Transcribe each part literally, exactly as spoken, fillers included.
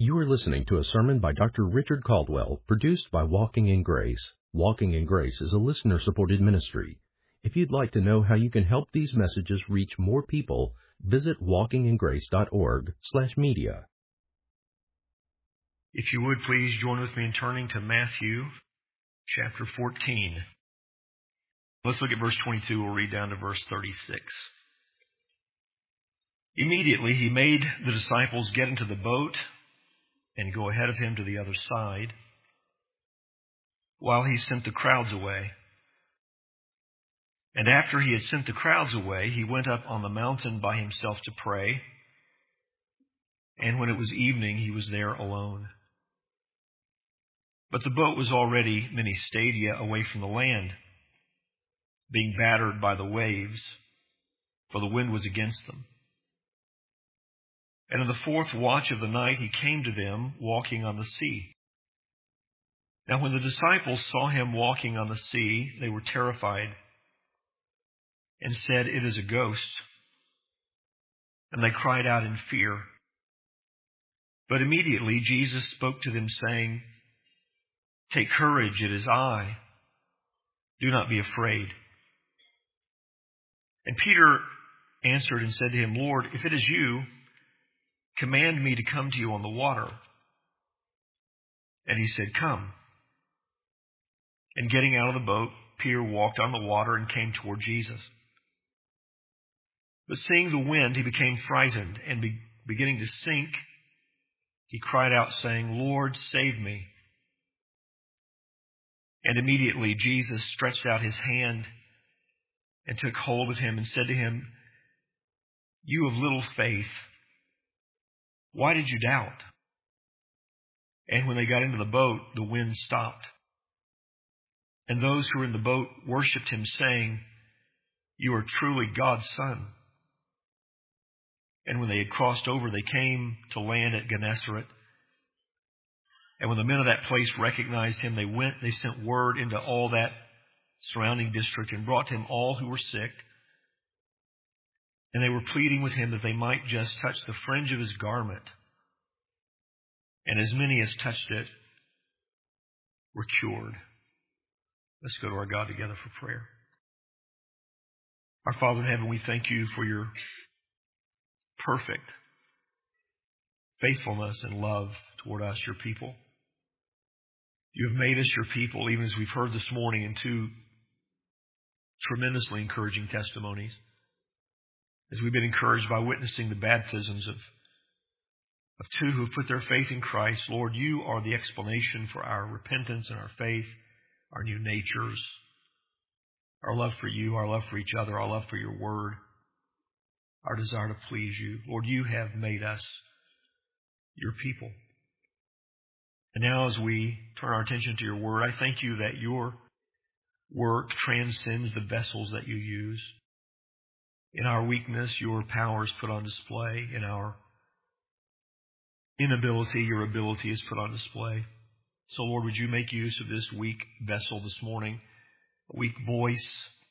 You are listening to a sermon by Doctor Richard Caldwell, produced by Walking in Grace. Walking in Grace is a listener-supported ministry. If you'd like to know how you can help these messages reach more people, visit walkingingrace.org slash media. If you would, please join with me in turning to Matthew chapter fourteen. Let's look at verse twenty-two. We'll read down to verse thirty-six. Immediately he made the disciples get into the boat and go ahead of him to the other side, while he sent the crowds away. And after he had sent the crowds away, he went up on the mountain by himself to pray. And when it was evening, he was there alone. But the boat was already many stadia away from the land, being battered by the waves, for the wind was against them. And in the fourth watch of the night he came to them, walking on the sea. Now when the disciples saw him walking on the sea, they were terrified, and said, "It is a ghost." And they cried out in fear. But immediately Jesus spoke to them, saying, "Take courage, it is I. Do not be afraid." And Peter answered and said to him, "Lord, if it is you, command me to come to you on the water." And he said, "Come." And getting out of the boat, Peter walked on the water and came toward Jesus. But seeing the wind, he became frightened, and be- beginning to sink, he cried out, saying, "Lord, save me." And immediately Jesus stretched out his hand and took hold of him and said to him, "You of little faith, why did you doubt?" And when they got into the boat, the wind stopped. And those who were in the boat worshipped him, saying, "You are truly God's Son." And when they had crossed over, they came to land at Gennesaret. And when the men of that place recognized him, they went, they sent word into all that surrounding district and brought to him all who were sick. And they were pleading with him that they might just touch the fringe of his garment. And as many as touched it were cured. Let's go to our God together for prayer. Our Father in heaven, we thank you for your perfect faithfulness and love toward us, your people. You have made us your people, even as we've heard this morning in two tremendously encouraging testimonies. As we've been encouraged by witnessing the baptisms of, of two who have put their faith in Christ, Lord, you are the explanation for our repentance and our faith, our new natures, our love for you, our love for each other, our love for your word, our desire to please you. Lord, you have made us your people. And now as we turn our attention to your word, I thank you that your work transcends the vessels that you use. In our weakness, your power is put on display. In our inability, your ability is put on display. So, Lord, would you make use of this weak vessel this morning, a weak voice,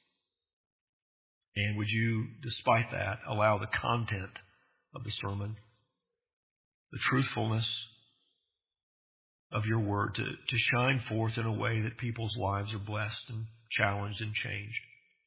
and would you, despite that, allow the content of the sermon, the truthfulness of your word to, to shine forth in a way that people's lives are blessed and challenged and changed.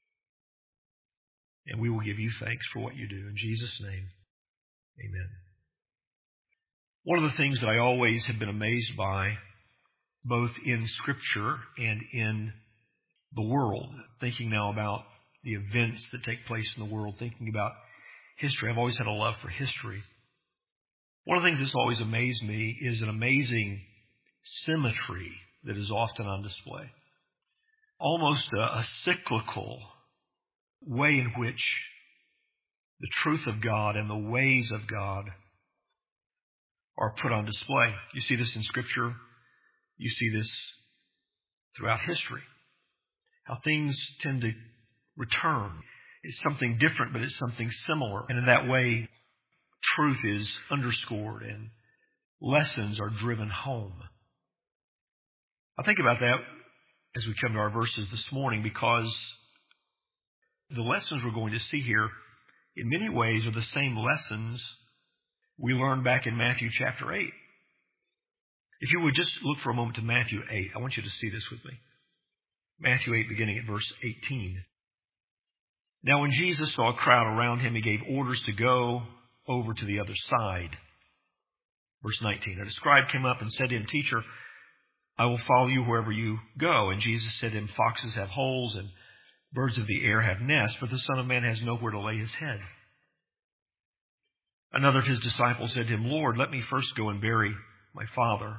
And we will give you thanks for what you do. In Jesus' name, amen. One of the things that I always have been amazed by, both in Scripture and in the world, thinking now about the events that take place in the world, thinking about history. I've always had a love for history. One of the things that's always amazed me is an amazing symmetry that is often on display. Almost a, a cyclical way in which the truth of God and the ways of God are put on display. You see this in Scripture. You see this throughout history. How things tend to return. It's something different, but it's something similar. And in that way, truth is underscored and lessons are driven home. I think about that as we come to our verses this morning, because the lessons we're going to see here, in many ways, are the same lessons we learned back in Matthew chapter eight. If you would just look for a moment to Matthew eight. I want you to see this with me. Matthew eight, beginning at verse eighteen. Now when Jesus saw a crowd around him, he gave orders to go over to the other side. Verse nineteen. And a scribe came up and said to him, Teacher, I will follow you wherever you go. And Jesus said to him, Foxes have holes and birds of the air have nests, but the Son of Man has nowhere to lay his head. Another of his disciples said to him, Lord, let me first go and bury my Father.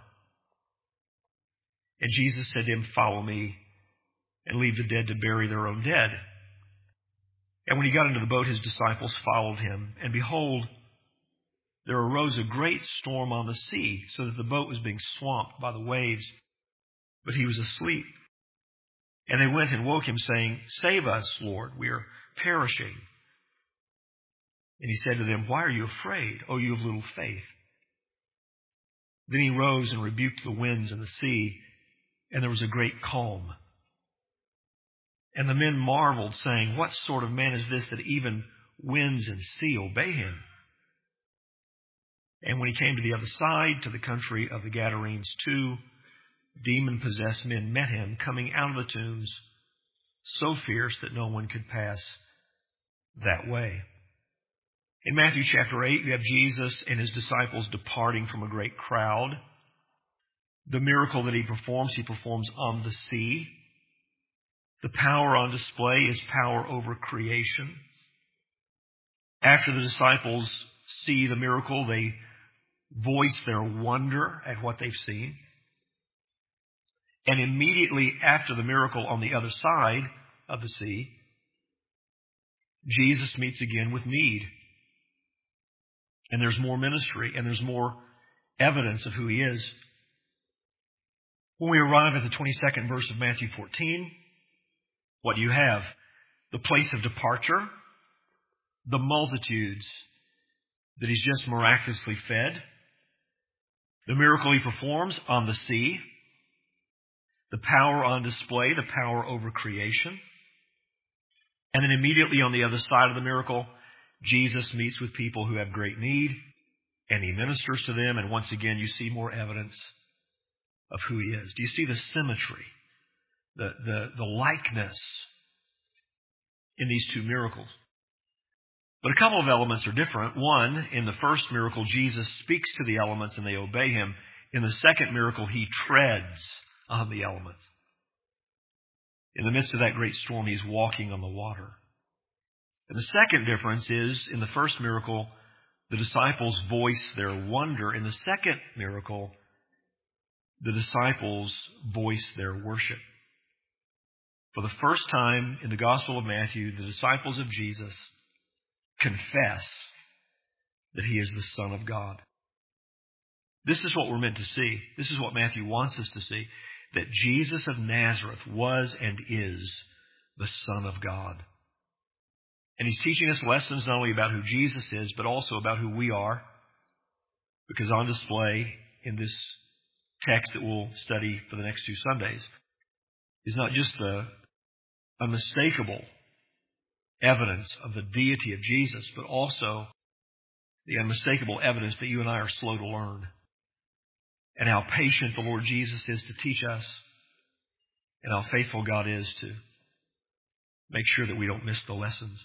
And Jesus said to him, Follow me, and leave the dead to bury their own dead. And when he got into the boat, his disciples followed him. And behold, there arose a great storm on the sea, so that the boat was being swamped by the waves. But he was asleep. And they went and woke him, saying, Save us, Lord, we are perishing. And he said to them, Why are you afraid, O you of little faith? Then he rose and rebuked the winds and the sea, and there was a great calm. And the men marveled, saying, What sort of man is this that even winds and sea obey him? And when he came to the other side, to the country of the Gadarenes, two demon-possessed men met him, coming out of the tombs, so fierce that no one could pass that way. In Matthew chapter eight, you have Jesus and his disciples departing from a great crowd. The miracle that he performs, he performs on the sea. The power on display is power over creation. After the disciples see the miracle, they voice their wonder at what they've seen. And immediately after the miracle on the other side of the sea, Jesus meets again with need. And there's more ministry, and there's more evidence of who he is. When we arrive at the twenty-second verse of Matthew fourteen, what do you have? The place of departure, the multitudes that he's just miraculously fed, the miracle he performs on the sea, the power on display, the power over creation. And then immediately on the other side of the miracle, Jesus meets with people who have great need, and he ministers to them, and once again you see more evidence of who he is. Do you see the symmetry, the, the, the likeness in these two miracles? But a couple of elements are different. One, in the first miracle, Jesus speaks to the elements and they obey him. In the second miracle, he treads on the elements. In the midst of that great storm, he's walking on the water. And the second difference is, in the first miracle, the disciples voice their wonder. In the second miracle, the disciples voice their worship. For the first time in the Gospel of Matthew, the disciples of Jesus confess that he is the Son of God. This is what we're meant to see. This is what Matthew wants us to see, that Jesus of Nazareth was and is the Son of God. And he's teaching us lessons not only about who Jesus is, but also about who we are. Because on display in this text that we'll study for the next two Sundays is not just the unmistakable evidence of the deity of Jesus, but also the unmistakable evidence that you and I are slow to learn, and how patient the Lord Jesus is to teach us, and how faithful God is to make sure that we don't miss the lessons.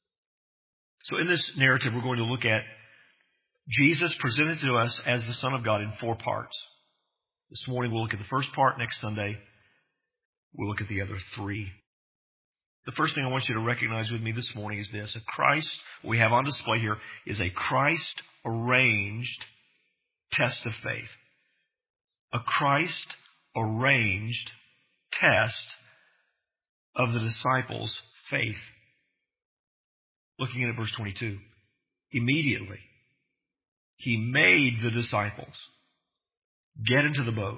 So in this narrative, we're going to look at Jesus presented to us as the Son of God in four parts. This morning we'll look at the first part. Next Sunday we'll look at the other three. The first thing I want you to recognize with me this morning is this. A Christ, we have on display here, is a Christ-arranged test of faith. A Christ-arranged test of the disciples' faith. Looking at verse twenty-two. Immediately, he made the disciples get into the boat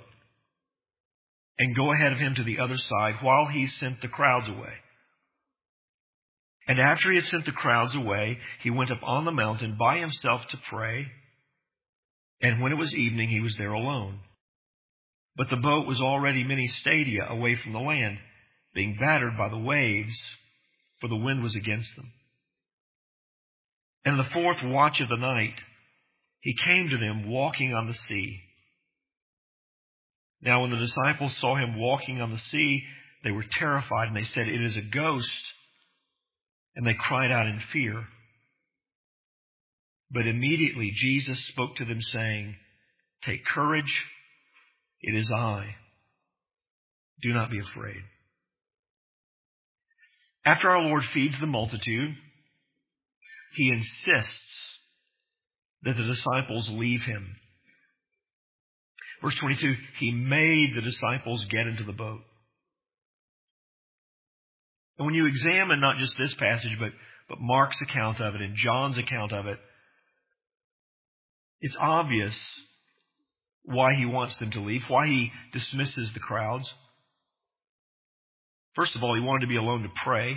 and go ahead of him to the other side while he sent the crowds away. And after he had sent the crowds away, he went up on the mountain by himself to pray. And when it was evening, he was there alone. But the boat was already many stadia away from the land, being battered by the waves, for the wind was against them. And in the fourth watch of the night, he came to them walking on the sea. Now when the disciples saw him walking on the sea, they were terrified, and they said, "It is a ghost." And they cried out in fear. But immediately Jesus spoke to them, saying, "Take courage, it is I. Do not be afraid." After our Lord feeds the multitude, he insists that the disciples leave him. Verse twenty-two, he made the disciples get into the boat. And when you examine not just this passage, but, but Mark's account of it and John's account of it, it's obvious why he wants them to leave, why he dismisses the crowds. First of all, he wanted to be alone to pray.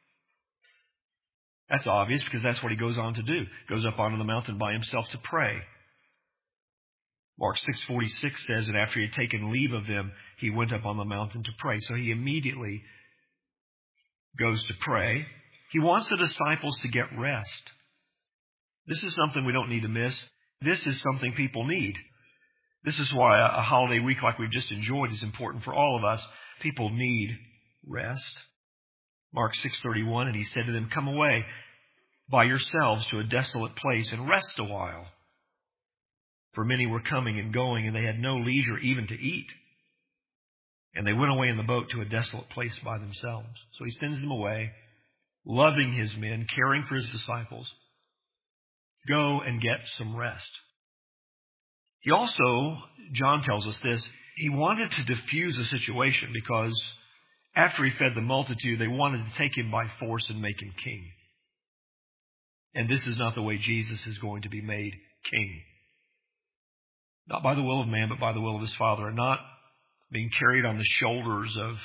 That's obvious because that's what he goes on to do. He goes up onto the mountain by himself to pray. Mark six forty-six says that after he had taken leave of them, he went up on the mountain to pray. So he immediately goes to pray. He wants the disciples to get rest. This is something we don't need to miss. This is something people need. This is why a holiday week like we've just enjoyed is important for all of us. People need rest. Mark six thirty-one, and he said to them, "Come away by yourselves to a desolate place and rest a while." For many were coming and going, and they had no leisure even to eat. And they went away in the boat to a desolate place by themselves. So he sends them away, loving his men, caring for his disciples. Go and get some rest. He also, John tells us this, he wanted to diffuse the situation because after he fed the multitude, they wanted to take him by force and make him king. And this is not the way Jesus is going to be made king. Not by the will of man, but by the will of his Father, and not being carried on the shoulders of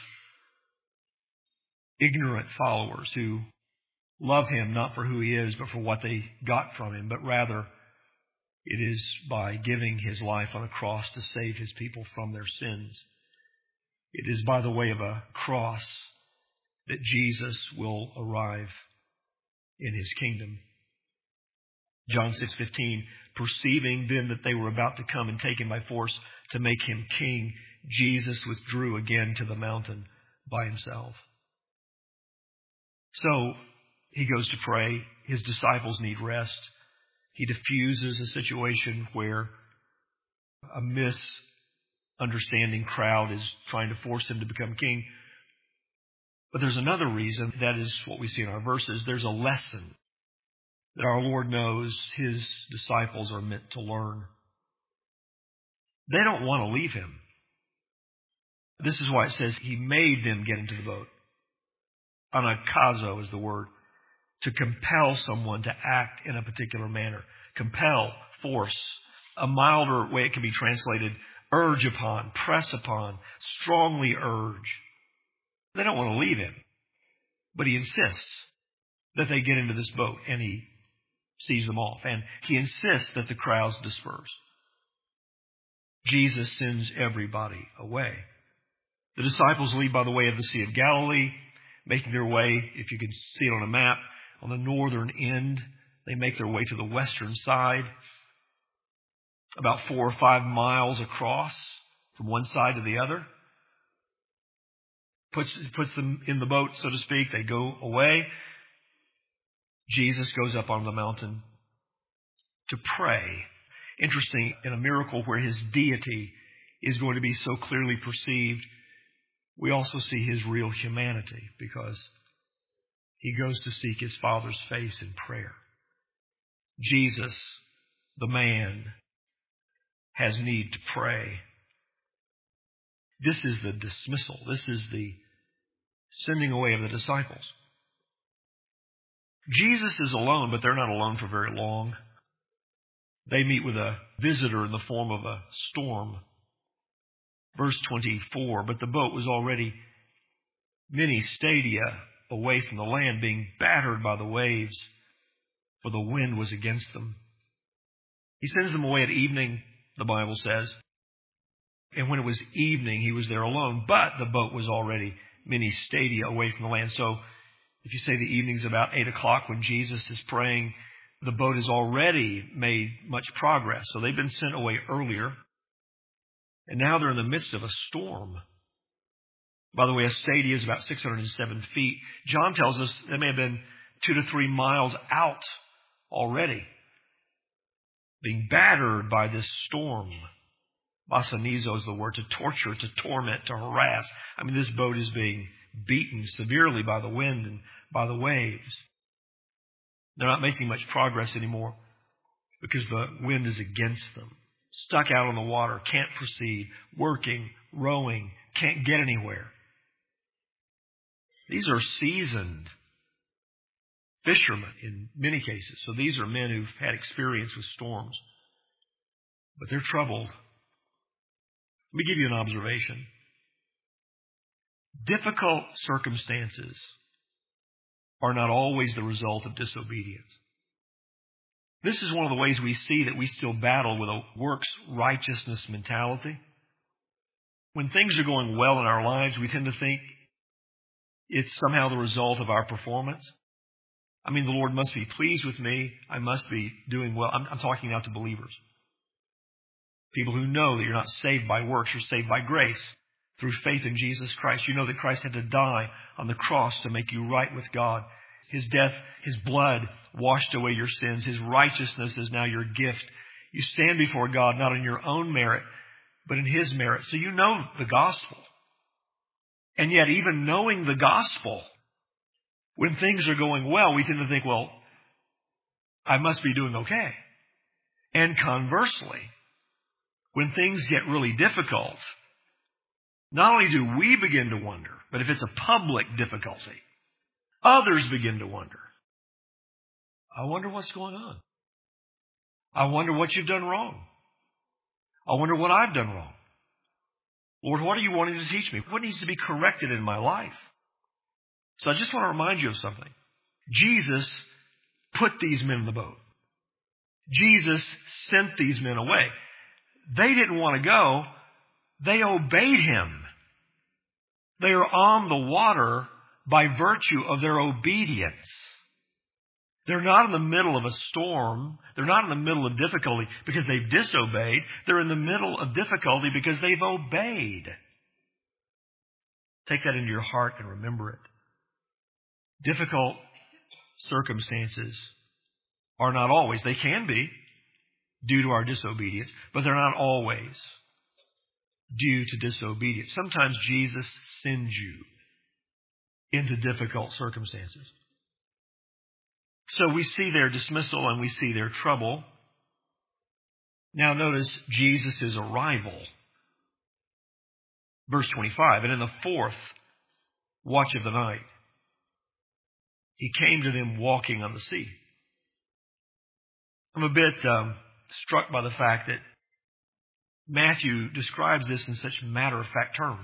ignorant followers who love him not for who he is, but for what they got from him, but rather it is by giving his life on a cross to save his people from their sins. It is by the way of a cross that Jesus will arrive in his kingdom. John six fifteen, perceiving then that they were about to come and take him by force to make him king, Jesus withdrew again to the mountain by himself. So he goes to pray. His disciples need rest. He diffuses a situation where a misunderstanding crowd is trying to force him to become king. But there's another reason. That is what we see in our verses. There's a lesson that our Lord knows his disciples are meant to learn. They don't want to leave him. This is why it says he made them get into the boat. Anakazo is the word. To compel someone to act in a particular manner. Compel, force. A milder way it can be translated, urge upon, press upon, strongly urge. They don't want to leave him. But he insists that they get into this boat, and he sees them off. And he insists that the crowds disperse. Jesus sends everybody away. The disciples leave by the way of the Sea of Galilee, making their way, if you can see it on a map, on the northern end. They make their way to the western side, about four or five miles across from one side to the other. Puts, puts them in the boat, so to speak. They go away. Jesus goes up on the mountain to pray. Interesting, in a miracle where his deity is going to be so clearly perceived, we also see his real humanity because he goes to seek his Father's face in prayer. Jesus, the man, has need to pray. This is the dismissal. This is the sending away of the disciples. Jesus is alone, but they're not alone for very long. They meet with a visitor in the form of a storm. Verse twenty-four, but the boat was already many stadia away from the land, being battered by the waves, for the wind was against them. He sends them away at evening, the Bible says. And when it was evening, he was there alone, but the boat was already many stadia away from the land. So if you say the evening's about eight o'clock when Jesus is praying, the boat has already made much progress. So they've been sent away earlier. And now they're in the midst of a storm. By the way, a stadia is about six hundred seven feet. John tells us they may have been two to three miles out already, being battered by this storm. Basanizo is the word, to torture, to torment, to harass. I mean, this boat is being beaten severely by the wind and by the waves. They're not making much progress anymore because the wind is against them. Stuck out on the water, can't proceed, working, rowing, can't get anywhere. These are seasoned fishermen in many cases. So these are men who've had experience with storms. But they're troubled. Let me give you an observation. Difficult circumstances are not always the result of disobedience. This is one of the ways we see that we still battle with a works righteousness mentality. When things are going well in our lives, we tend to think it's somehow the result of our performance. I mean, the Lord must be pleased with me. I must be doing well. I'm, I'm talking now to believers. People who know that you're not saved by works, you're saved by grace through faith in Jesus Christ. You know that Christ had to die on the cross to make you right with God. His death, His blood washed away your sins. His righteousness is now your gift. You stand before God not on your own merit, but in His merit. So you know the gospel. And yet, even knowing the gospel, when things are going well, we tend to think, well, I must be doing okay. And conversely, when things get really difficult, not only do we begin to wonder, but if it's a public difficulty, others begin to wonder. I wonder what's going on. I wonder what you've done wrong. I wonder what I've done wrong. Lord, what are you wanting to teach me? What needs to be corrected in my life? So I just want to remind you of something. Jesus put these men in the boat. Jesus sent these men away. They didn't want to go. They obeyed Him. They are on the water by virtue of their obedience. They're not in the middle of a storm. They're not in the middle of difficulty because they've disobeyed. They're in the middle of difficulty because they've obeyed. Take that into your heart and remember it. Difficult circumstances are not always, they can be due to our disobedience, but they're not always due to disobedience. Sometimes Jesus sends you into difficult circumstances. So we see their dismissal and we see their trouble. Now notice Jesus' arrival. Verse twenty-five, and in the fourth watch of the night, He came to them walking on the sea. I'm a bit um, struck by the fact that Matthew describes this in such matter-of-fact terms.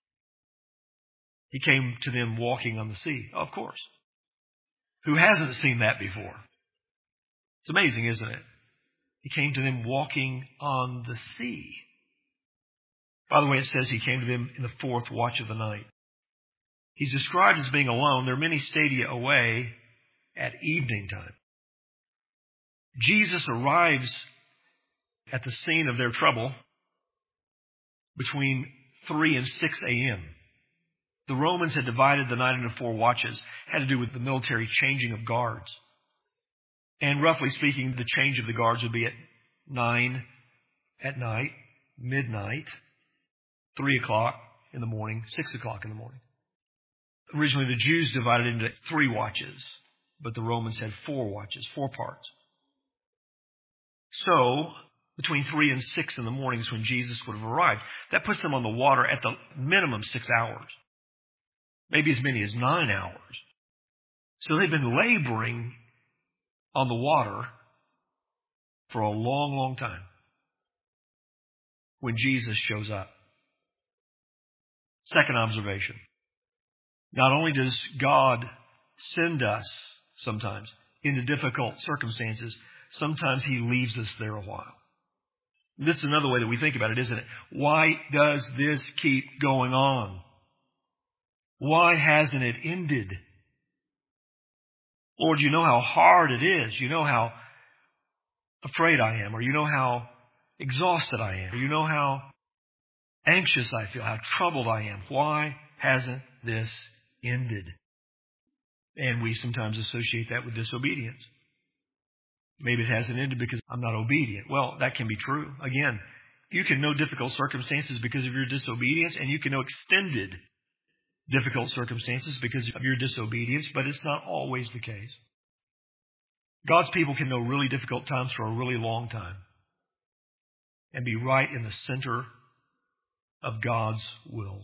He came to them walking on the sea. Of course. Who hasn't seen that before? It's amazing, isn't it? He came to them walking on the sea. By the way, it says He came to them in the fourth watch of the night. He's described as being alone. They're many stadia away at evening time. Jesus arrives at the scene of their trouble between three and six a.m. The Romans had divided the night into four watches. Had to do with the military changing of guards. And roughly speaking, the change of the guards would be at nine at night, midnight, three o'clock in the morning, six o'clock in the morning. Originally, the Jews divided into three watches, but the Romans had four watches, four parts. So, between three and six in the morning is when Jesus would have arrived. That puts them on the water at the minimum six hours. Maybe as many as nine hours. So they've been laboring on the water for a long, long time when Jesus shows up. Second observation. Not only does God send us sometimes into difficult circumstances, sometimes He leaves us there a while. This is another way that we think about it, isn't it? Why does this keep going on? Why hasn't it ended? Lord, you know how hard it is. You know how afraid I am, or you know how exhausted I am, or you know how anxious I feel, how troubled I am. Why hasn't this ended? And we sometimes associate that with disobedience. Maybe it hasn't ended because I'm not obedient. Well, that can be true. Again, you can know difficult circumstances because of your disobedience, and you can know extended difficult circumstances because of your disobedience, but it's not always the case. God's people can know really difficult times for a really long time and be right in the center of God's will.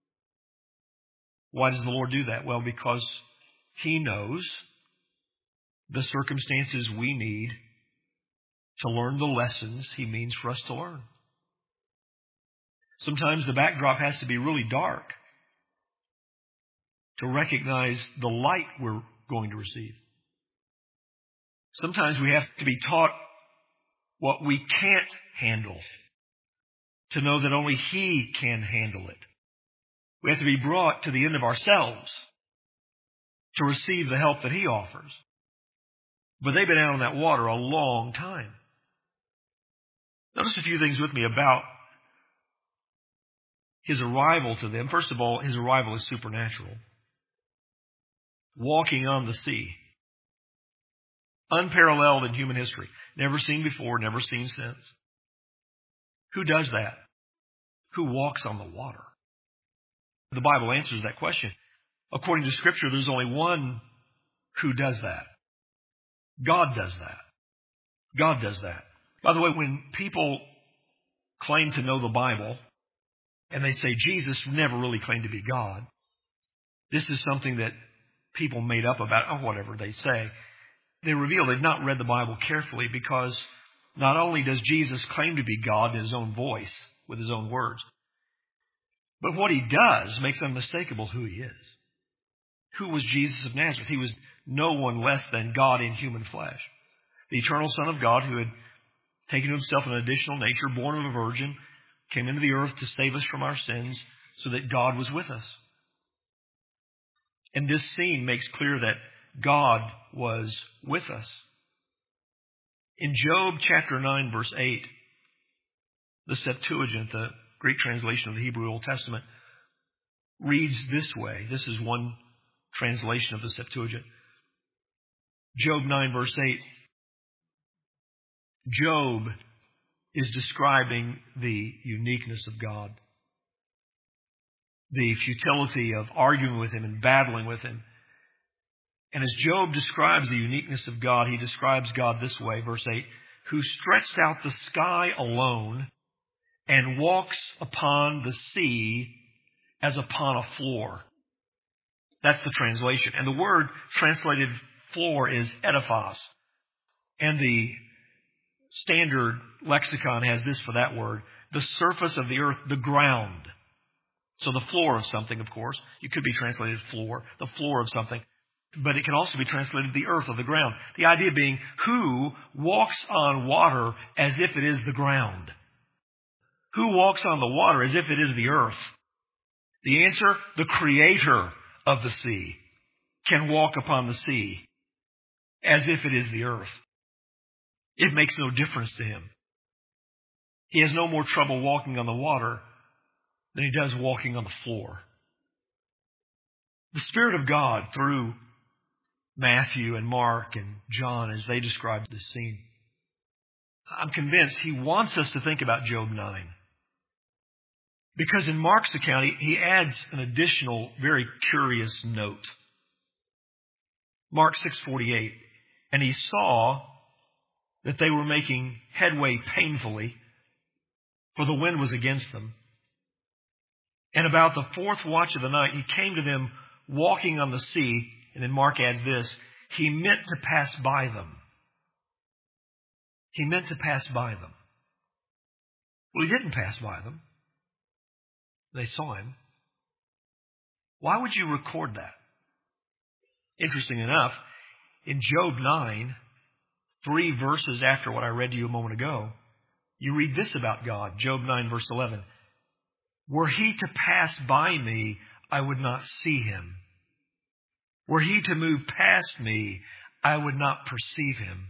Why does the Lord do that? Well, because He knows the circumstances we need to learn the lessons He means for us to learn. Sometimes the backdrop has to be really dark to recognize the light we're going to receive. Sometimes we have to be taught what we can't handle to know that only He can handle it. We have to be brought to the end of ourselves to receive the help that He offers. But they've been out on that water a long time. Notice a few things with me about His arrival to them. First of all, His arrival is supernatural. Walking on the sea. Unparalleled in human history. Never seen before, never seen since. Who does that? Who walks on the water? The Bible answers that question. According to Scripture, there's only one who does that. God does that. God does that. By the way, when people claim to know the Bible, and they say Jesus never really claimed to be God, this is something that people made up about, or whatever they say. They reveal they've not read the Bible carefully, because not only does Jesus claim to be God in His own voice, with His own words, but what He does makes unmistakable who He is. Who was Jesus of Nazareth? He was no one less than God in human flesh. The eternal Son of God, who had taken to Himself an additional nature, born of a virgin, came into the earth to save us from our sins so that God was with us. And this scene makes clear that God was with us. In Job chapter nine, verse eight, the Septuagint, the Greek translation of the Hebrew Old Testament, reads this way. This is one translation of the Septuagint. Job nine, verse eight. Job is describing the uniqueness of God. The futility of arguing with Him and battling with Him. And as Job describes the uniqueness of God, he describes God this way, verse eight, who stretched out the sky alone and walks upon the sea as upon a floor. That's the translation. And the word translated floor is ediphos. And the standard lexicon has this for that word, the surface of the earth, the ground. So the floor of something, of course. It could be translated floor, the floor of something. But it can also be translated the earth or the ground. The idea being, who walks on water as if it is the ground? Who walks on the water as if it is the earth? The answer, the Creator of the sea can walk upon the sea as if it is the earth. It makes no difference to Him. He has no more trouble walking on the water than He does walking on the floor. The Spirit of God, through Matthew and Mark and John, as they describe this scene, I'm convinced He wants us to think about Job nine. Because in Mark's account, he, he adds an additional, very curious note. Mark six forty-eight, and he saw that they were making headway painfully, for the wind was against them. And about the fourth watch of the night, he came to them walking on the sea. And then Mark adds this, he meant to pass by them. He meant to pass by them. Well, he didn't pass by them. They saw him. Why would you record that? Interesting enough, in Job nine, three verses after what I read to you a moment ago, you read this about God, Job nine, verse eleven. Were He to pass by me, I would not see Him. Were He to move past me, I would not perceive Him.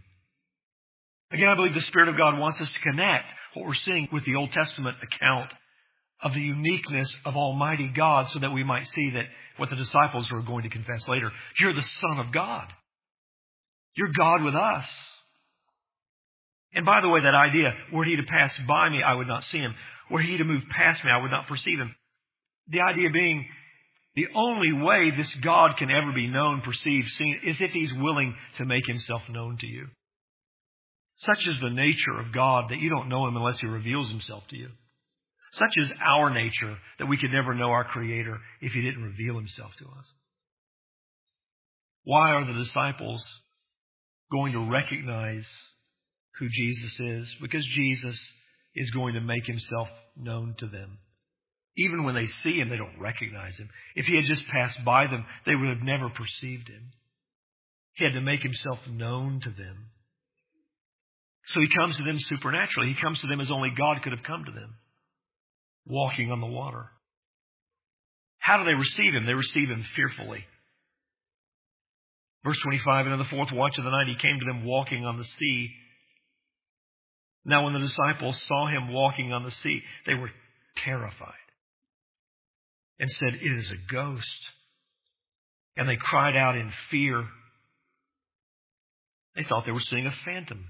Again, I believe the Spirit of God wants us to connect what we're seeing with the Old Testament account of the uniqueness of Almighty God so that we might see that what the disciples are going to confess later. You're the Son of God. You're God with us. And by the way, that idea, were he to pass by me, I would not see him. Were he to move past me, I would not perceive him. The idea being, the only way this God can ever be known, perceived, seen, is if he's willing to make himself known to you. Such is the nature of God that you don't know him unless he reveals himself to you. Such is our nature that we could never know our Creator if he didn't reveal himself to us. Why are the disciples going to recognize who Jesus is? Because Jesus is going to make himself known to them. Even when they see him, they don't recognize him. If he had just passed by them, they would have never perceived him. He had to make himself known to them. So he comes to them supernaturally. He comes to them as only God could have come to them, walking on the water. How do they receive him? They receive him fearfully. Verse twenty-five, and in the fourth watch of the night he came to them walking on the sea. Now when the disciples saw him walking on the sea, they were terrified and said, it is a ghost. And they cried out in fear. They thought they were seeing a phantom.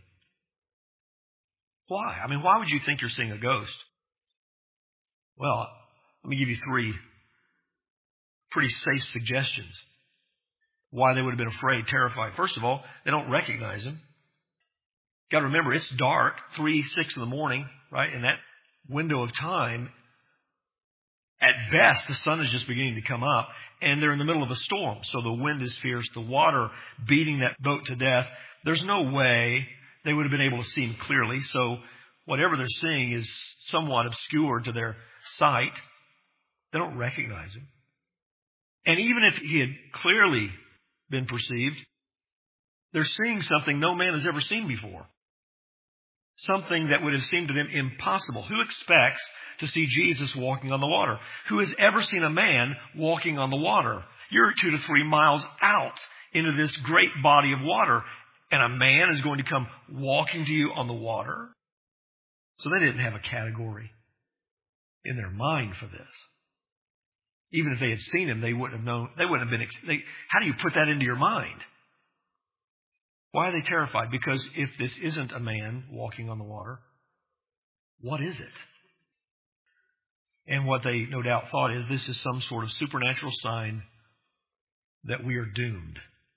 Why? I mean, why would you think you're seeing a ghost? Well, let me give you three pretty safe suggestions why they would have been afraid, terrified. First of all, they don't recognize him. Got to remember, it's dark, three, six in the morning, right? In that window of time, at best, the sun is just beginning to come up, and they're in the middle of a storm. So the wind is fierce, the water beating that boat to death. There's no way they would have been able to see him clearly. So whatever they're seeing is somewhat obscured to their sight. They don't recognize him. And even if he had clearly been perceived, they're seeing something no man has ever seen before. Something that would have seemed to them impossible. Who expects to see Jesus walking on the water? Who has ever seen a man walking on the water? You're two to three miles out into this great body of water, and a man is going to come walking to you on the water? So they didn't have a category in their mind for this. Even if they had seen him, they wouldn't have known. They wouldn't have been. They, how do you put that into your mind? Why are they terrified? Because if this isn't a man walking on the water, what is it? And what they no doubt thought is this is some sort of supernatural sign that we are doomed.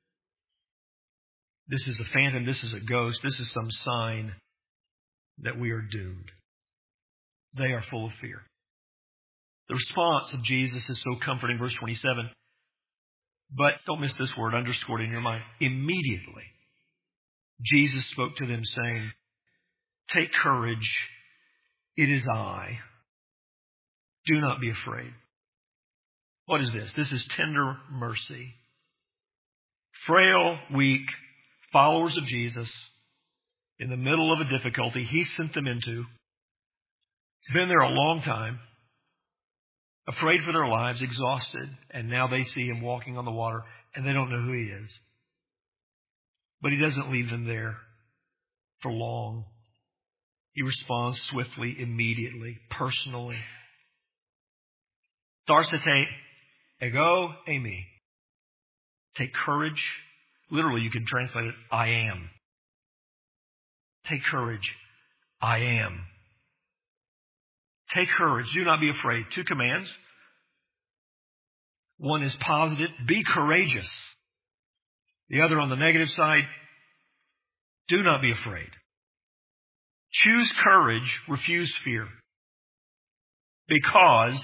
This is a phantom. This is a ghost. This is some sign that we are doomed. They are full of fear. The response of Jesus is so comforting. Verse twenty-seven. But don't miss this word, underscored in your mind. Immediately, Jesus spoke to them saying, take courage. It is I. Do not be afraid. What is this? This is tender mercy. Frail, weak followers of Jesus in the middle of a difficulty he sent them into. Been there a long time. Afraid for their lives, exhausted, and now they see him walking on the water, and they don't know who he is. But he doesn't leave them there for long. He responds swiftly, immediately, personally. Tharsate ego eimi. Take courage. Literally, you can translate it, I am. Take courage. I am. Take courage. Do not be afraid. Two commands. One is positive. Be courageous. The other on the negative side. Do not be afraid. Choose courage. Refuse fear. Because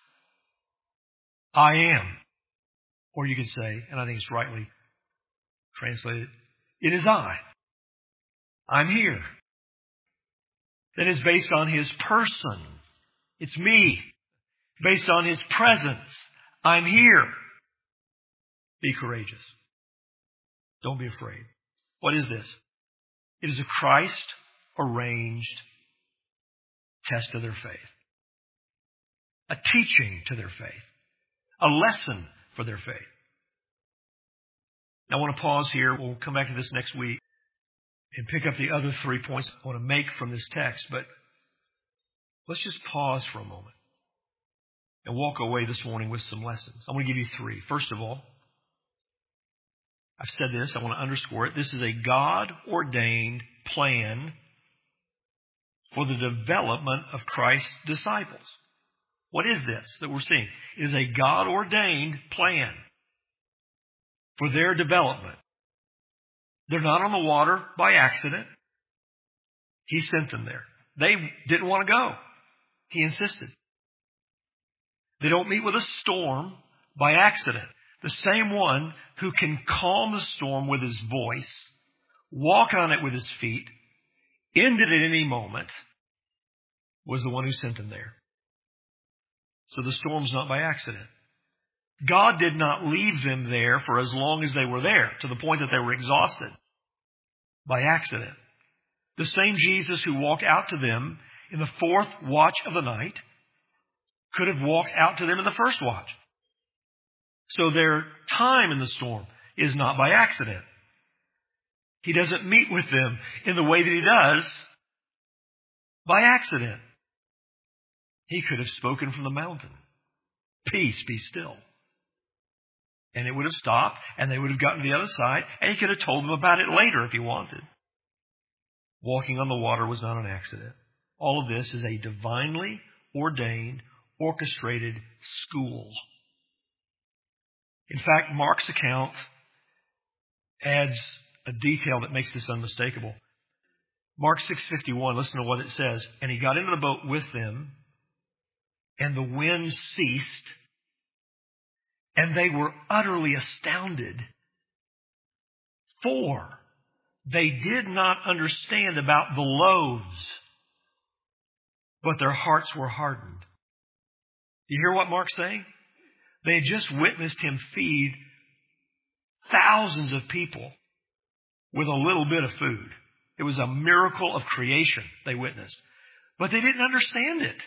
I am. Or you could say, and I think it's rightly translated, it is I. I'm here. That is based on his person. It's me. Based on his presence. I'm here. Be courageous. Don't be afraid. What is this? It is a Christ-arranged test of their faith. A teaching to their faith. A lesson for their faith. Now I want to pause here. We'll come back to this next week and pick up the other three points I want to make from this text. But let's just pause for a moment. and walk away this morning with some lessons. I'm going to give you three. First of all, I've said this, I want to underscore it. This is a God-ordained plan for the development of Christ's disciples. What is this that we're seeing? It is a God-ordained plan for their development. They're not on the water by accident. He sent them there. They didn't want to go. He insisted. They don't meet with a storm by accident. The same one who can calm the storm with his voice, walk on it with his feet, end it at any moment, was the one who sent them there. So the storm's not by accident. God did not leave them there for as long as they were there, to the point that they were exhausted, by accident. The same Jesus who walked out to them in the fourth watch of the night could have walked out to them in the first watch. So their time in the storm is not by accident. He doesn't meet with them in the way that he does by accident. He could have spoken from the mountain, "Peace, be still." And it would have stopped, and they would have gotten to the other side, and he could have told them about it later if he wanted. Walking on the water was not an accident. All of this is a divinely ordained, orchestrated school. In fact, Mark's account adds a detail that makes this unmistakable. Mark six fifty-one, listen to what it says. And he got into the boat with them, and the wind ceased, and they were utterly astounded, for they did not understand about the loaves, but their hearts were hardened. You hear what Mark's saying? They had just witnessed him feed thousands of people with a little bit of food. It was a miracle of creation they witnessed. But they didn't understand it.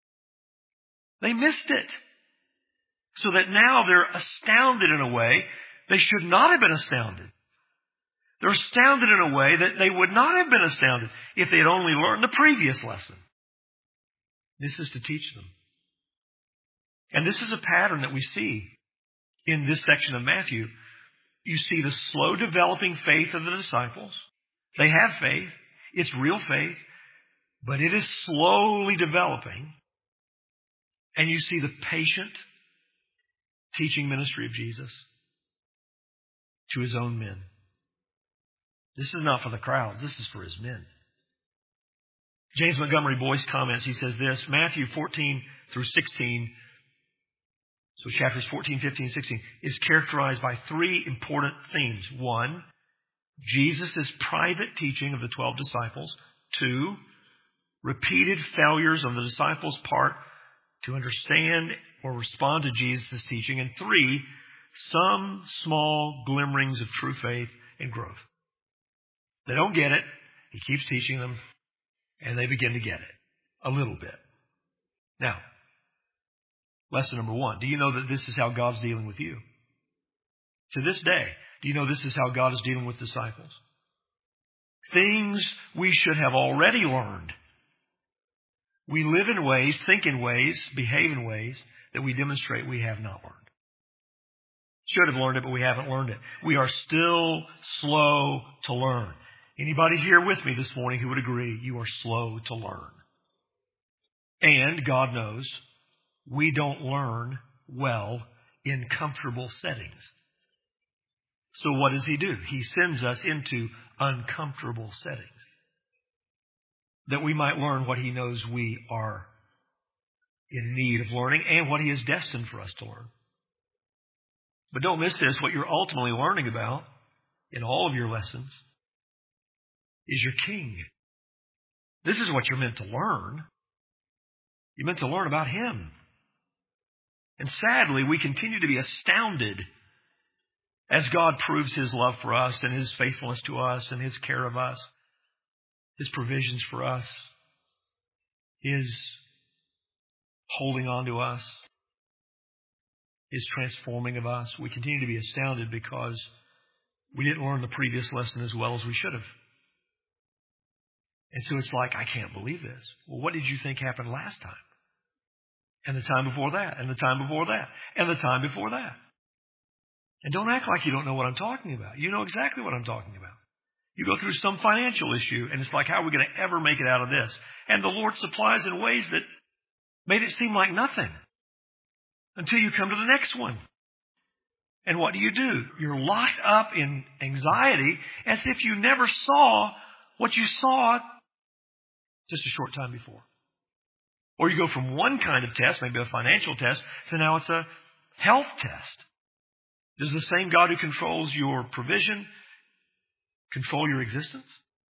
They missed it. So that now they're astounded in a way they should not have been astounded. They're astounded in a way that they would not have been astounded if they had only learned the previous lesson. This is to teach them. And this is a pattern that we see in this section of Matthew. You see the slow developing faith of the disciples. They have faith. It's real faith. But it is slowly developing. And you see the patient teaching ministry of Jesus to his own men. This is not for the crowds. This is for his men. James Montgomery Boyce comments. He says this, Matthew fourteen through sixteen, so chapters fourteen, fifteen, sixteen, is characterized by three important themes. One, Jesus' private teaching of the twelve disciples. Two, repeated failures on the disciples' part to understand or respond to Jesus' teaching. And three, some small glimmerings of true faith and growth. They don't get it. He keeps teaching them, and they begin to get it a little bit. Now, lesson number one. Do you know that this is how God's dealing with you? To this day, do you know this is how God is dealing with disciples? Things we should have already learned. We live in ways, think in ways, behave in ways that we demonstrate we have not learned. Should have learned it, but we haven't learned it. We are still slow to learn. Anybody here with me this morning who would agree you are slow to learn? And God knows we don't learn well in comfortable settings. So what does he do? He sends us into uncomfortable settings that we might learn what he knows we are in need of learning and what he is destined for us to learn. But don't miss this. What you're ultimately learning about in all of your lessons is your King. This is what you're meant to learn. You're meant to learn about him. And sadly, we continue to be astounded as God proves his love for us and his faithfulness to us and his care of us, his provisions for us, his holding on to us, his transforming of us. We continue to be astounded because we didn't learn the previous lesson as well as we should have. And so it's like, I can't believe this. Well, what did you think happened last time? And the time before that, and the time before that, and the time before that. And don't act like you don't know what I'm talking about. You know exactly what I'm talking about. You go through some financial issue, and it's like, how are we going to ever make it out of this? And the Lord supplies in ways that made it seem like nothing until you come to the next one. And what do you do? You're locked up in anxiety as if you never saw what you saw just a short time before. Or you go from one kind of test, maybe a financial test, to now it's a health test. Does the same God who controls your provision control your existence?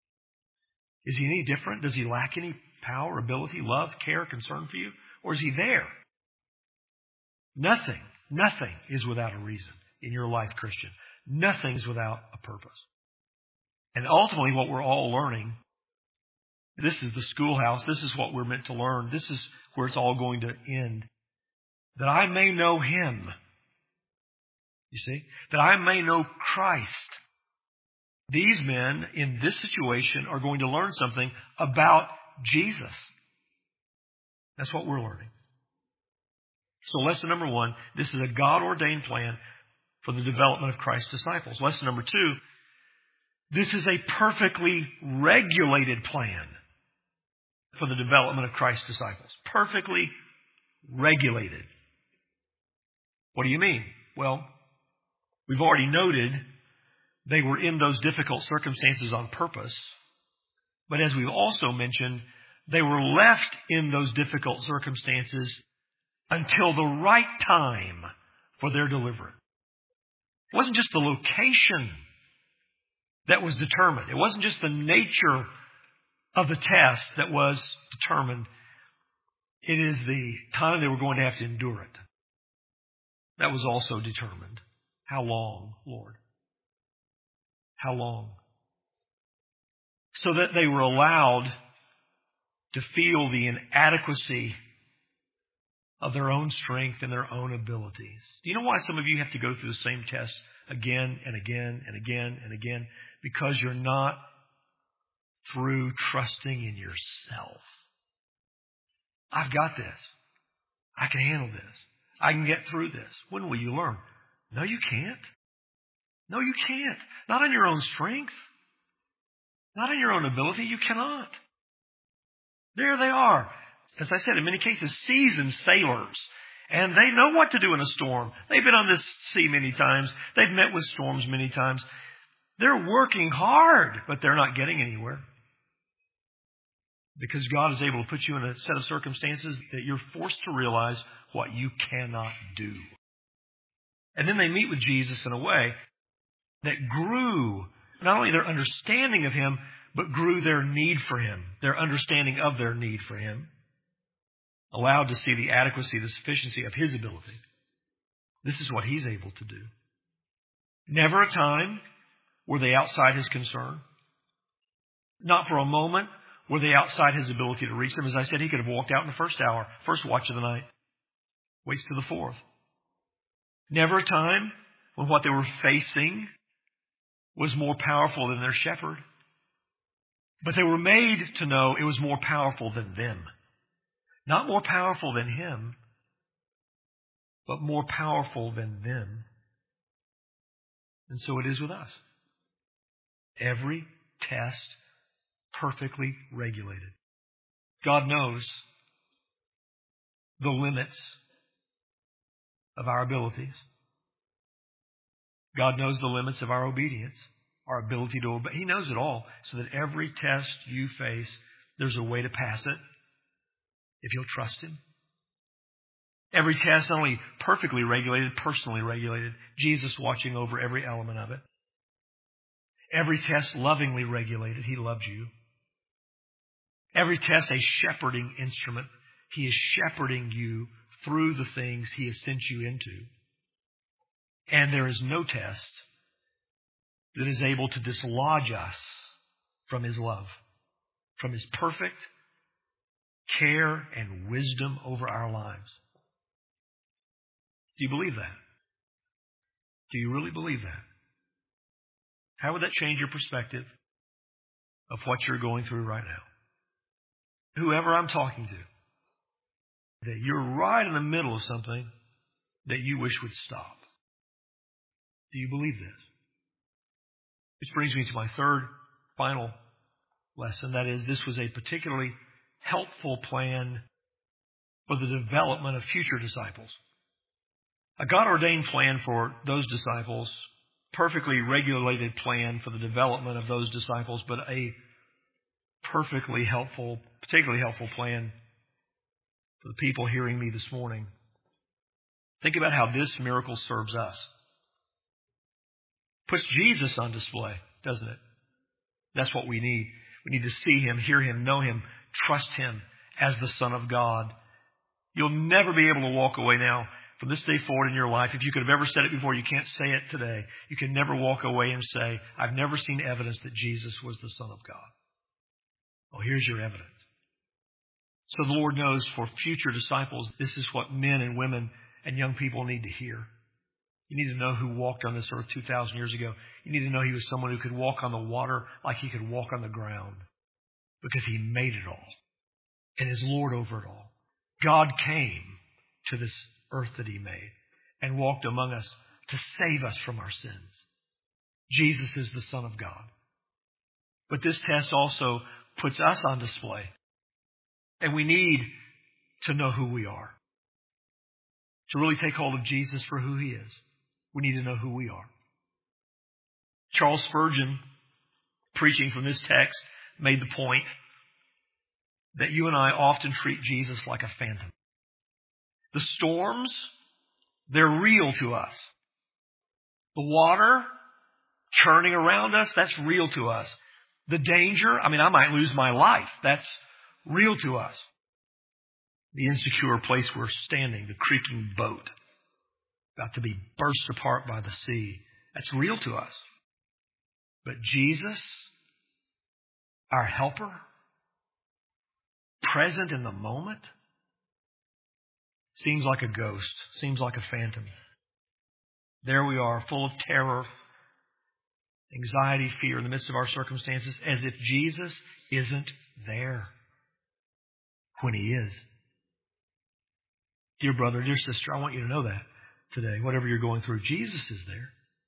Is he any different? Does he lack any power, ability, love, care, concern for you? Or is he there? Nothing, nothing is without a reason in your life, Christian. Nothing is without a purpose. And ultimately what we're all learning, this is the schoolhouse, this is what we're meant to learn, this is where it's all going to end. That I may know him. You see? That I may know Christ. These men in this situation are going to learn something about Jesus. That's what we're learning. So lesson number one, this is a God-ordained plan for the development of Christ's disciples. Lesson number two, this is a perfectly regulated plan for the development of Christ's disciples. Perfectly regulated. What do you mean? Well, we've already noted they were in those difficult circumstances on purpose. But as we've also mentioned, they were left in those difficult circumstances until the right time for their deliverance. It wasn't just the location that was determined. It wasn't just the nature of the test that was determined. It is the time they were going to have to endure it. That was also determined. How long, Lord? How long? So that they were allowed to feel the inadequacy of their own strength and their own abilities. Do you know why some of you have to go through the same test again and again and again and again? Because you're not through trusting in yourself. I've got this. I can handle this. I can get through this. When will you learn? No, you can't. No, you can't. Not on your own strength. Not on your own ability. You cannot. There they are. As I said, in many cases, seasoned sailors. And they know what to do in a storm. They've been on this sea many times. They've met with storms many times. They're working hard, but they're not getting anywhere. Because God is able to put you in a set of circumstances that you're forced to realize what you cannot do. And then they meet with Jesus in a way that grew not only their understanding of him, but grew their need for him, their understanding of their need for him, allowed to see the adequacy, the sufficiency of his ability. This is what he's able to do. Never a time were they outside his concern. Not for a moment were they outside his ability to reach them. As I said, he could have walked out in the first hour, first watch of the night, waits to the fourth. Never a time when what they were facing was more powerful than their shepherd. But they were made to know it was more powerful than them. Not more powerful than him, but more powerful than them. And so it is with us. Every test perfectly regulated. God knows the limits of our abilities. God knows the limits of our obedience, our ability to obey. He knows it all, so that every test you face, there's a way to pass it if you'll trust him. Every test not only perfectly regulated, personally regulated, Jesus watching over every element of it. Every test lovingly regulated. He loves you. Every test a shepherding instrument. He is shepherding you through the things he has sent you into. And there is no test that is able to dislodge us from his love, from his perfect care and wisdom over our lives. Do you believe that? Do you really believe that? How would that change your perspective of what you're going through right now? Whoever I'm talking to, that you're right in the middle of something that you wish would stop. Do you believe this? Which brings me to my third, final lesson. That is, this was a particularly helpful plan for the development of future disciples. A God-ordained plan for those disciples, perfectly regulated plan for the development of those disciples, but a perfectly helpful, particularly helpful plan for the people hearing me this morning. Think about how this miracle serves us. Puts Jesus on display, doesn't it? That's what we need. We need to see Him, hear Him, know Him, trust Him as the Son of God. You'll never be able to walk away now from this day forward in your life. If you could have ever said it before, you can't say it today. You can never walk away and say, I've never seen evidence that Jesus was the Son of God. Well, here's your evidence. So the Lord knows for future disciples, this is what men and women and young people need to hear. You need to know who walked on this earth two thousand years ago. You need to know He was someone who could walk on the water like He could walk on the ground, because He made it all and is Lord over it all. God came to this earth that He made and walked among us to save us from our sins. Jesus is the Son of God. But this test also puts us on display. And we need to know who we are. To really take hold of Jesus for who He is, we need to know who we are. Charles Spurgeon, preaching from this text, made the point that you and I often treat Jesus like a phantom. The storms, they're real to us. The water churning around us, that's real to us. The danger, I mean, I might lose my life. That's real to us. The insecure place we're standing, the creaking boat, about to be burst apart by the sea, that's real to us. But Jesus, our helper, present in the moment, seems like a ghost, seems like a phantom. There we are, full of terror, anxiety, fear in the midst of our circumstances, as if Jesus isn't there when He is. Dear brother, dear sister, I want you to know that today. Whatever you're going through, Jesus is there.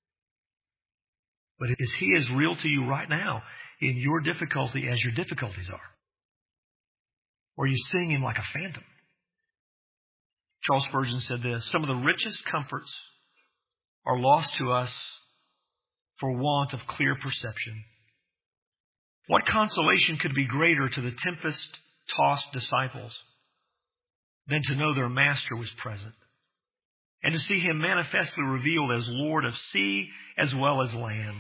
But is He as real to you right now in your difficulty as your difficulties are? Or are you seeing Him like a phantom? Charles Spurgeon said this: some of the richest comforts are lost to us for want of clear perception. What consolation could be greater to the tempest-tossed disciples than to know their Master was present and to see Him manifestly revealed as Lord of sea as well as land?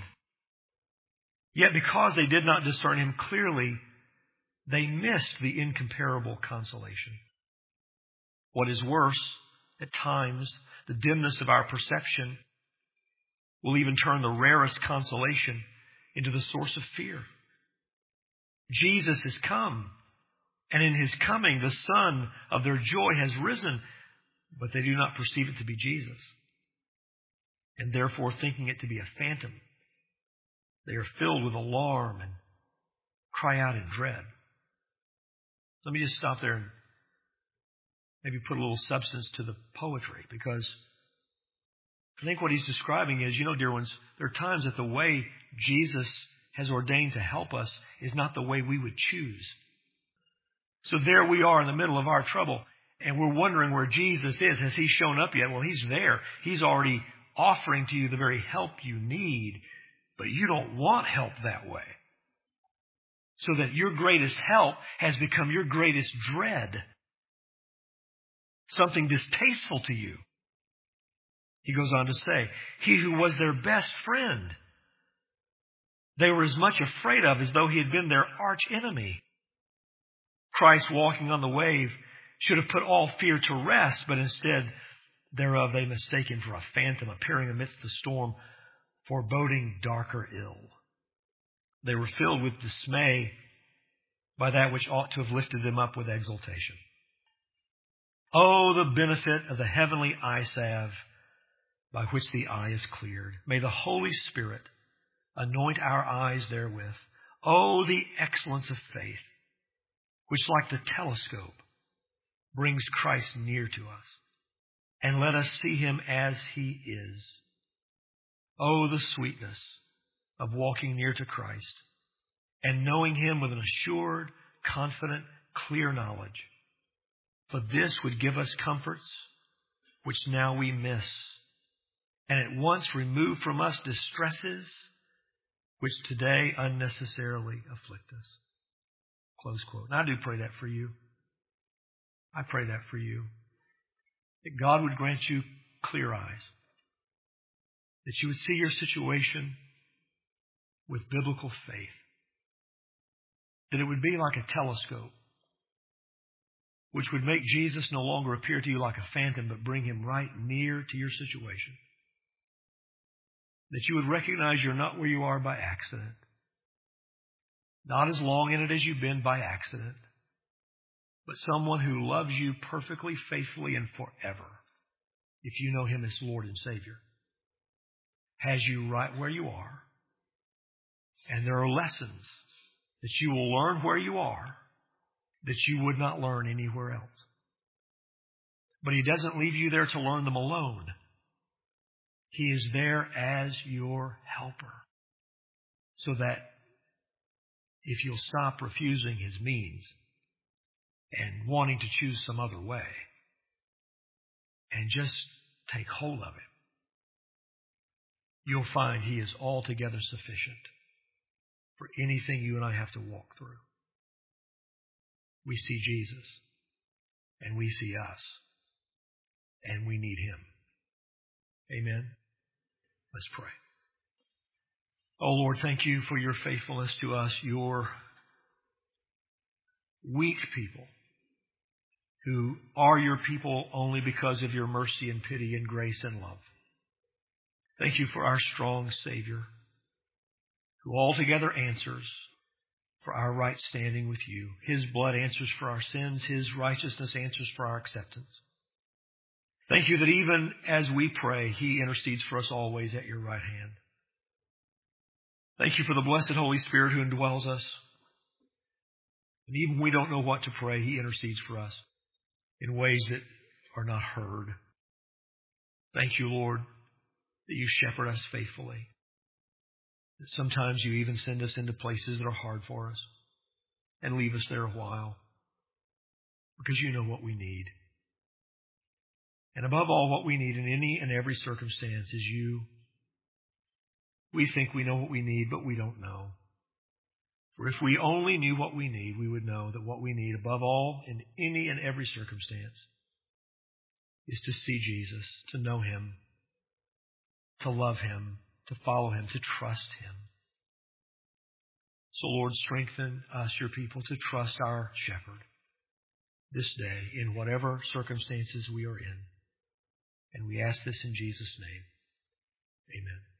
Yet because they did not discern Him clearly, they missed the incomparable consolation. What is worse, at times, the dimness of our perception will even turn the rarest consolation into the source of fear. Jesus has come, and in His coming, the sun of their joy has risen, but they do not perceive it to be Jesus, and therefore thinking it to be a phantom, they are filled with alarm and cry out in dread. Let me just stop there and maybe put a little substance to the poetry, because I think what he's describing is, you know, dear ones, there are times that the way Jesus has ordained to help us is not the way we would choose. So there we are in the middle of our trouble, and we're wondering where Jesus is. Has He shown up yet? Well, He's there. He's already offering to you the very help you need, but you don't want help that way. So that your greatest help has become your greatest dread. Something distasteful to you. He goes on to say, He who was their best friend, they were as much afraid of as though He had been their arch enemy. Christ walking on the wave should have put all fear to rest, but instead thereof they mistake Him for a phantom appearing amidst the storm, foreboding darker ill. They were filled with dismay by that which ought to have lifted them up with exultation. Oh, the benefit of the heavenly eye salve by which the eye is cleared. May the Holy Spirit anoint our eyes therewith. Oh, the excellence of faith, which like the telescope brings Christ near to us. And let us see him as he is. Oh, the sweetness of walking near to Christ and knowing him with an assured, confident, clear knowledge. For this would give us comforts which now we miss, and at once remove from us distresses which today unnecessarily afflict us. Close quote. And I do pray that for you. I pray that for you. That God would grant you clear eyes. That you would see your situation with biblical faith. That it would be like a telescope, which would make Jesus no longer appear to you like a phantom, but bring him right near to your situation. That you would recognize you're not where you are by accident. Not as long in it as you've been by accident, but someone who loves you perfectly, faithfully, and forever, if you know him as Lord and Savior, has you right where you are. And there are lessons that you will learn where you are that you would not learn anywhere else. But he doesn't leave you there to learn them alone. He is there as your helper, so that if you'll stop refusing his means and wanting to choose some other way and just take hold of it, you'll find he is altogether sufficient for anything you and I have to walk through. We see Jesus, and we see us, and we need him. Amen. Let's pray. Oh Lord, thank you for your faithfulness to us, your weak people who are your people only because of your mercy and pity and grace and love. Thank you for our strong Savior who altogether answers for our right standing with you. His blood answers for our sins. His righteousness answers for our acceptance. Thank you that even as we pray, he intercedes for us always at your right hand. Thank you for the blessed Holy Spirit who indwells us. And even when we don't know what to pray, he intercedes for us in ways that are not heard. Thank you, Lord, that you shepherd us faithfully. That sometimes you even send us into places that are hard for us and leave us there a while because you know what we need. And above all, what we need in any and every circumstance is you. We think we know what we need, but we don't know. For if we only knew what we need, we would know that what we need above all in any and every circumstance is to see Jesus, to know him, to love him, to follow him, to trust him. So Lord, strengthen us, your people, to trust our shepherd this day in whatever circumstances we are in. And we ask this in Jesus' name. Amen.